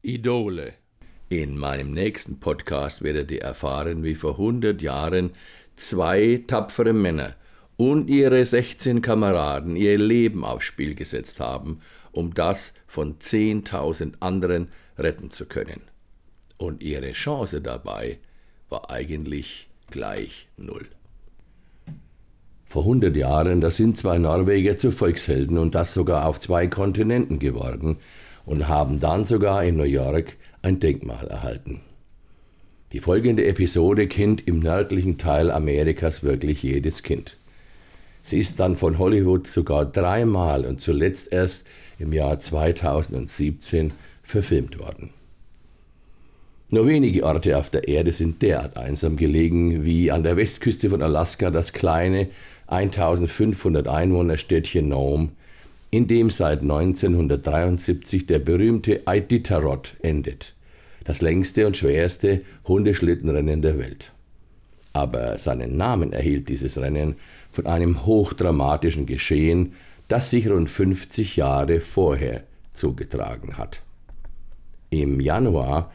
Idole. In meinem nächsten Podcast werdet ihr erfahren, wie vor 100 Jahren 2 tapfere Männer und ihre 16 Kameraden ihr Leben aufs Spiel gesetzt haben, um das von 10.000 anderen retten zu können. Und ihre Chance dabei war eigentlich gleich 0. Vor 100 Jahren, da sind 2 Norweger zu Volkshelden und das sogar auf 2 Kontinenten geworden und haben dann sogar in New York ein Denkmal erhalten. Die folgende Episode kennt im nördlichen Teil Amerikas wirklich jedes Kind. Sie ist dann von Hollywood sogar 3-mal und zuletzt erst im Jahr 2017 verfilmt worden. Nur wenige Orte auf der Erde sind derart einsam gelegen wie an der Westküste von Alaska das kleine 1500 Einwohnerstädtchen Nome, in dem seit 1973 der berühmte Iditarod endet, das längste und schwerste Hundeschlittenrennen der Welt. Aber seinen Namen erhielt dieses Rennen von einem hochdramatischen Geschehen, das sich rund 50 Jahre vorher zugetragen hat. Im Januar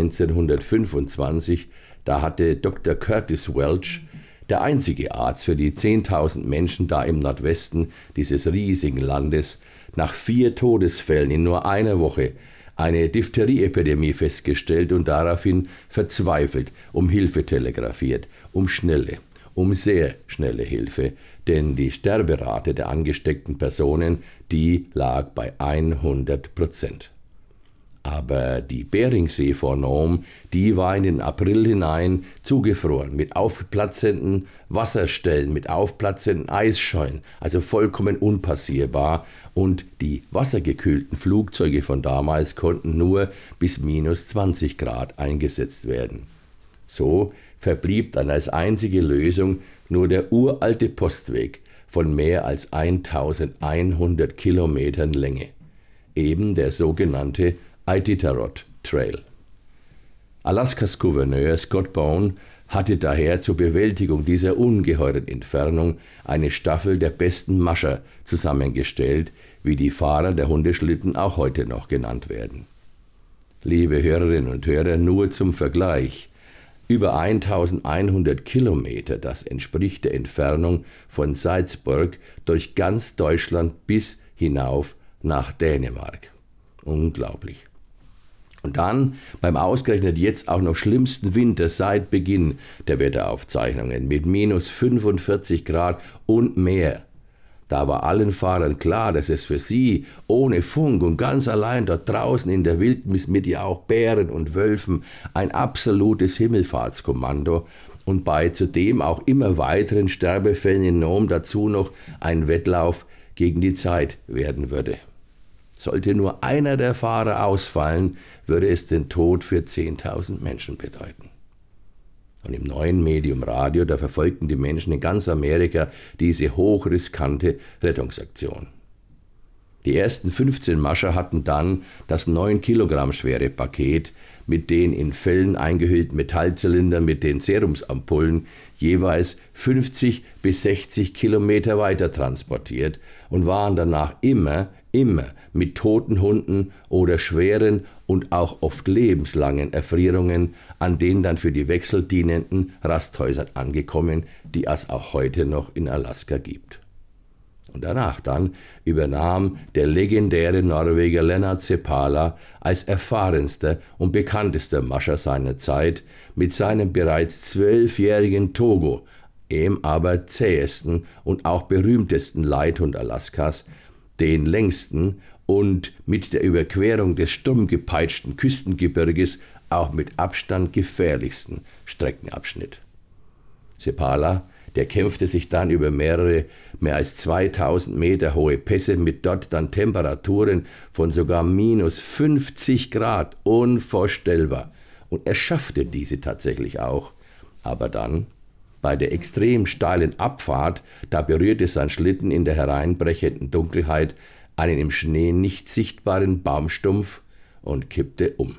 1925, da hatte Dr. Curtis Welch, der einzige Arzt für die 10.000 Menschen da im Nordwesten dieses riesigen Landes, nach 4 Todesfällen in nur einer Woche eine Diphtherie-Epidemie festgestellt und daraufhin verzweifelt um Hilfe telegrafiert, um sehr schnelle Hilfe, denn die Sterberate der angesteckten Personen, die lag bei 100%. Aber die Beringsee vor Nome, die war in den April hinein zugefroren, mit aufplatzenden Wasserstellen, mit aufplatzenden Eisschollen, also vollkommen unpassierbar. Und die wassergekühlten Flugzeuge von damals konnten nur bis -20 Grad eingesetzt werden. So verblieb dann als einzige Lösung nur der uralte Postweg von mehr als 1100 Kilometern Länge, eben der sogenannte Iditarod Trail. Alaskas Gouverneur Scott Bone hatte daher zur Bewältigung dieser ungeheuren Entfernung eine Staffel der besten Mascher zusammengestellt, wie die Fahrer der Hundeschlitten auch heute noch genannt werden. Liebe Hörerinnen und Hörer, nur zum Vergleich: über 1100 Kilometer, das entspricht der Entfernung von Salzburg durch ganz Deutschland bis hinauf nach Dänemark. Unglaublich. Und dann beim ausgerechnet jetzt auch noch schlimmsten Winter seit Beginn der Wetteraufzeichnungen mit -45 Grad und mehr. Da war allen Fahrern klar, dass es für sie ohne Funk und ganz allein dort draußen in der Wildnis mit ja auch Bären und Wölfen ein absolutes Himmelfahrtskommando und bei zudem auch immer weiteren Sterbefällen in Nome dazu noch ein Wettlauf gegen die Zeit werden würde. Sollte nur einer der Fahrer ausfallen, würde es den Tod für 10.000 Menschen bedeuten. Und im neuen Medium Radio, da verfolgten die Menschen in ganz Amerika diese hochriskante Rettungsaktion. Die ersten 15 Mascher hatten dann das 9 Kilogramm schwere Paket mit den in Fellen eingehüllten Metallzylindern mit den Serumsampullen jeweils 50 bis 60 Kilometer weiter transportiert und waren danach immer mit toten Hunden oder schweren und auch oft lebenslangen Erfrierungen an den dann für die Wechsel dienenden Rasthäusern angekommen, die es auch heute noch in Alaska gibt. Und danach dann übernahm der legendäre Norweger Lennart Seppala als erfahrenster und bekanntester Mascher seiner Zeit mit seinem bereits 12-jährigen Togo, dem aber zähesten und auch berühmtesten Leithund Alaskas, den längsten und mit der Überquerung des sturmgepeitschten Küstengebirges auch mit Abstand gefährlichsten Streckenabschnitt. Seppala, der kämpfte sich dann über mehr als 2000 Meter hohe Pässe mit dort dann Temperaturen von sogar -50 Grad, unvorstellbar. Und er schaffte diese tatsächlich auch, aber dann bei der extrem steilen Abfahrt, da berührte sein Schlitten in der hereinbrechenden Dunkelheit einen im Schnee nicht sichtbaren Baumstumpf und kippte um.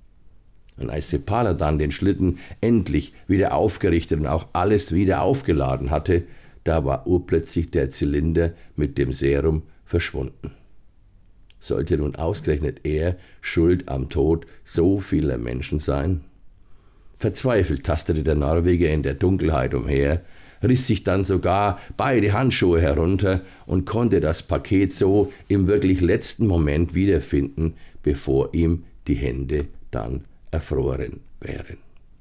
Und als Seppala dann den Schlitten endlich wieder aufgerichtet und auch alles wieder aufgeladen hatte, da war urplötzlich der Zylinder mit dem Serum verschwunden. Sollte nun ausgerechnet er schuld am Tod so vieler Menschen sein? Verzweifelt tastete der Norweger in der Dunkelheit umher, riss sich dann sogar beide Handschuhe herunter und konnte das Paket so im wirklich letzten Moment wiederfinden, bevor ihm die Hände dann erfroren wären.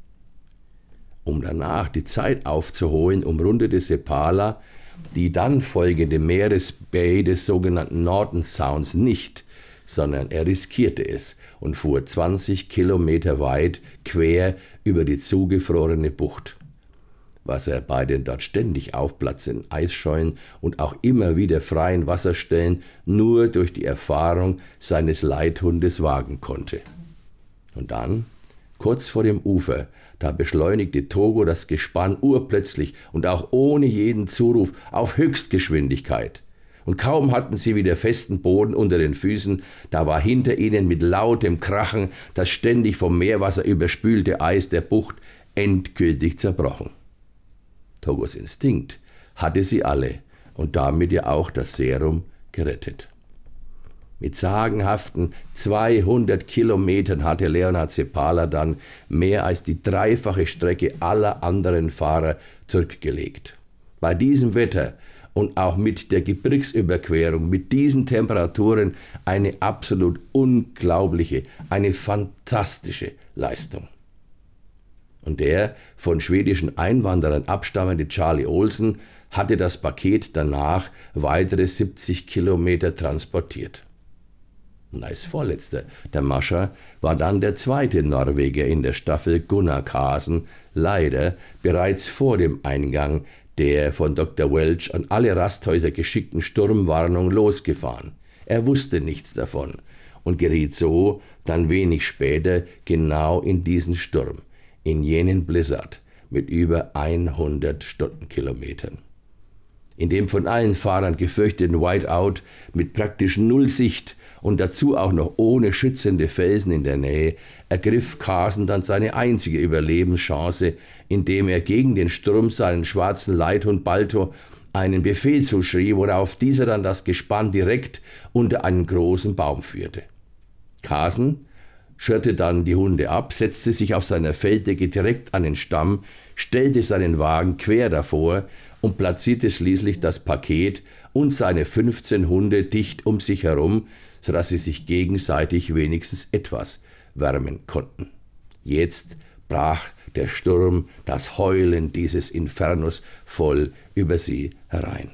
Um danach die Zeit aufzuholen, umrundete Seppala die dann folgende Meeresbai des sogenannten Norton Sounds nicht, sondern er riskierte es und fuhr 20 Kilometer weit quer über die zugefrorene Bucht. Was er bei den dort ständig aufplatzenden Eisschollen und auch immer wieder freien Wasserstellen nur durch die Erfahrung seines Leithundes wagen konnte. Und dann, kurz vor dem Ufer, da beschleunigte Togo das Gespann urplötzlich und auch ohne jeden Zuruf auf Höchstgeschwindigkeit. Und kaum hatten sie wieder festen Boden unter den Füßen, da war hinter ihnen mit lautem Krachen das ständig vom Meerwasser überspülte Eis der Bucht endgültig zerbrochen. Togos Instinkt hatte sie alle und damit ja auch das Serum gerettet. Mit sagenhaften 200 Kilometern hatte Leonhard Seppala dann mehr als die dreifache Strecke aller anderen Fahrer zurückgelegt. Bei diesem Wetter und auch mit der Gebirgsüberquerung, mit diesen Temperaturen eine absolut unglaubliche, eine fantastische Leistung. Und der von schwedischen Einwanderern abstammende Charlie Olsen hatte das Paket danach weitere 70 Kilometer transportiert. Und als Vorletzter der Mascher war dann der zweite Norweger in der Staffel, Gunnar Karlsen, leider bereits vor dem Eingang der von Dr. Welch an alle Rasthäuser geschickten Sturmwarnung losgefahren. Er wusste nichts davon und geriet so dann wenig später genau in diesen Sturm, in jenen Blizzard mit über 100 Stundenkilometern. In dem von allen Fahrern gefürchteten Whiteout mit praktisch null Sicht und dazu auch noch ohne schützende Felsen in der Nähe, ergriff Karlsen dann seine einzige Überlebenschance, indem er gegen den Sturm seinen schwarzen Leithund Balto einen Befehl zuschrie, worauf dieser dann das Gespann direkt unter einen großen Baum führte. Karlsen schirrte dann die Hunde ab, setzte sich auf seiner Felddecke direkt an den Stamm, stellte seinen Wagen quer davor und platzierte schließlich das Paket und seine 15 Hunde dicht um sich herum, sodass sie sich gegenseitig wenigstens etwas wärmen konnten. Jetzt brach der Sturm, das Heulen dieses Infernos voll über sie herein.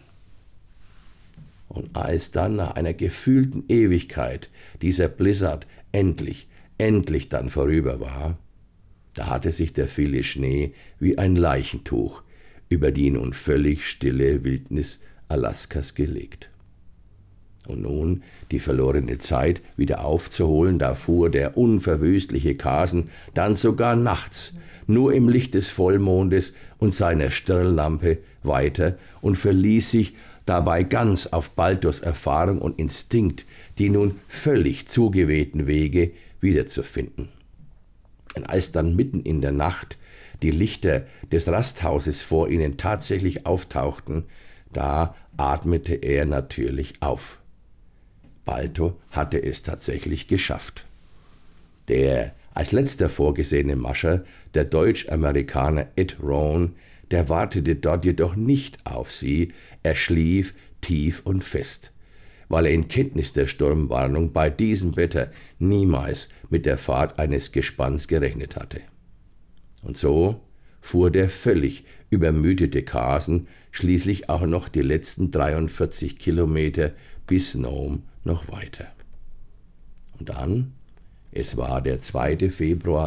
Und als dann nach einer gefühlten Ewigkeit dieser Blizzard endlich dann vorüber war, da hatte sich der viele Schnee wie ein Leichentuch über die nun völlig stille Wildnis Alaskas gelegt. Und nun die verlorene Zeit wieder aufzuholen, da fuhr der unverwüstliche Karlsen dann sogar nachts nur im Licht des Vollmondes und seiner Stirnlampe weiter und verließ sich dabei ganz auf Baltos Erfahrung und Instinkt, die nun völlig zugewehten Wege wiederzufinden. Und als dann mitten in der Nacht die Lichter des Rasthauses vor ihnen tatsächlich auftauchten, da atmete er natürlich auf. Balto hatte es tatsächlich geschafft. Der als letzter vorgesehene Mascher, der Deutsch-Amerikaner Ed Rohn, der wartete dort jedoch nicht auf sie, er schlief tief und fest, weil er in Kenntnis der Sturmwarnung bei diesem Wetter niemals mit der Fahrt eines Gespanns gerechnet hatte. Und so fuhr der völlig übermüdete Karlsen schließlich auch noch die letzten 43 Kilometer bis Nome noch weiter. Und dann, es war der 2. Februar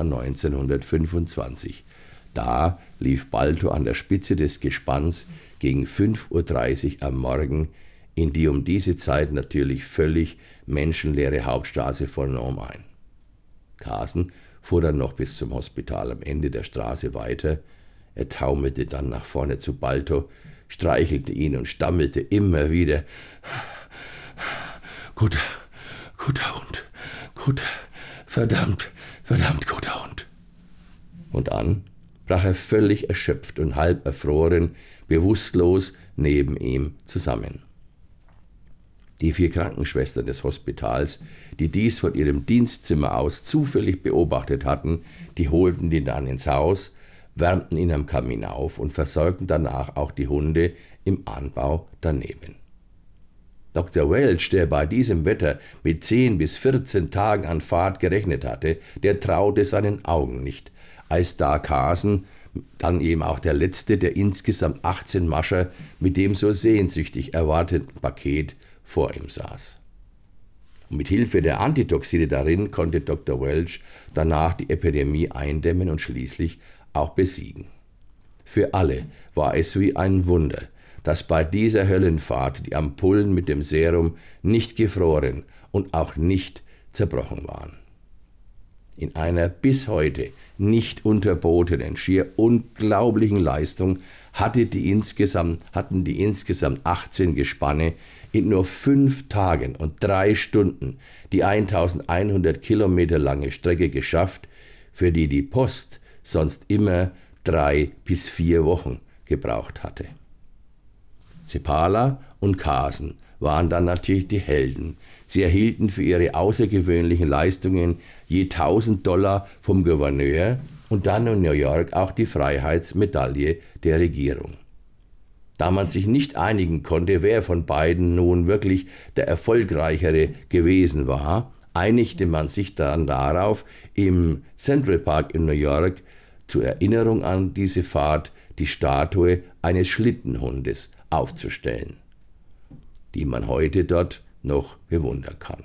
1925, da lief Balto an der Spitze des Gespanns gegen 5:30 Uhr am Morgen in die um diese Zeit natürlich völlig menschenleere Hauptstraße von Nome ein. Karlsen fuhr dann noch bis zum Hospital am Ende der Straße weiter. Er taumelte dann nach vorne zu Balto, streichelte ihn und stammelte immer wieder: Guter Hund, verdammt guter Hund. Und dann brach er völlig erschöpft und halb erfroren, bewusstlos neben ihm zusammen. Die 4 Krankenschwestern des Hospitals, die dies von ihrem Dienstzimmer aus zufällig beobachtet hatten, die holten ihn dann ins Haus, wärmten ihn am Kamin auf und versorgten danach auch die Hunde im Anbau daneben. Dr. Welch, der bei diesem Wetter mit 10 bis 14 Tagen an Fahrt gerechnet hatte, der traute seinen Augen nicht, als da Carson, dann eben auch der letzte der insgesamt 18 Mascher, mit dem so sehnsüchtig erwarteten Paket vor ihm saß. Und mit Hilfe der Antitoxine darin konnte Dr. Welch danach die Epidemie eindämmen und schließlich auch besiegen. Für alle war es wie ein Wunder, dass bei dieser Höllenfahrt die Ampullen mit dem Serum nicht gefroren und auch nicht zerbrochen waren. In einer bis heute nicht unterbotenen, schier unglaublichen Leistung hatten die insgesamt 18 Gespanne in nur 5 Tagen und 3 Stunden die 1100 Kilometer lange Strecke geschafft, für die die Post sonst immer 3 bis 4 Wochen gebraucht hatte. Zepala und Carson waren dann natürlich die Helden. Sie erhielten für ihre außergewöhnlichen Leistungen je $1000 vom Gouverneur und dann in New York auch die Freiheitsmedaille der Regierung. Da man sich nicht einigen konnte, wer von beiden nun wirklich der Erfolgreichere gewesen war, einigte man sich dann darauf, im Central Park in New York zur Erinnerung an diese Fahrt die Statue eines Schlittenhundes aufzustellen, die man heute dort noch bewundern kann.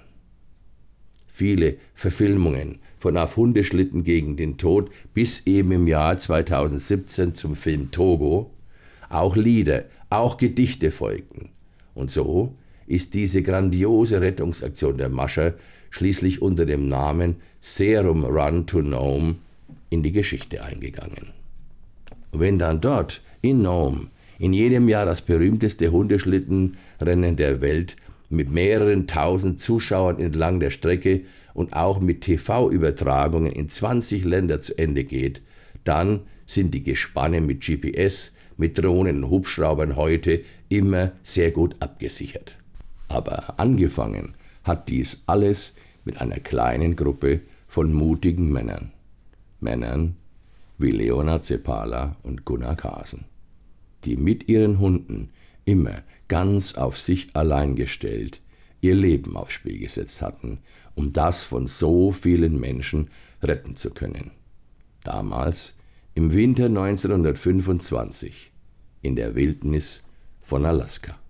Viele Verfilmungen von Auf Hundeschlitten gegen den Tod bis eben im Jahr 2017 zum Film Togo, auch Lieder, auch Gedichte folgten. Und so ist diese grandiose Rettungsaktion der Mascher schließlich unter dem Namen Serum Run to Nome in die Geschichte eingegangen. Und wenn dann dort in Nome in jedem Jahr das berühmteste Hundeschlittenrennen der Welt mit mehreren tausend Zuschauern entlang der Strecke und auch mit TV-Übertragungen in 20 Länder zu Ende geht, dann sind die Gespanne mit GPS, mit Drohnen und Hubschraubern heute immer sehr gut abgesichert. Aber angefangen hat dies alles mit einer kleinen Gruppe von mutigen Männern. Männern wie Leonard Zepala und Gunnar Carson, die mit ihren Hunden immer ganz auf sich allein gestellt ihr Leben aufs Spiel gesetzt hatten, um das von so vielen Menschen retten zu können. Damals, im Winter 1925, in der Wildnis von Alaska.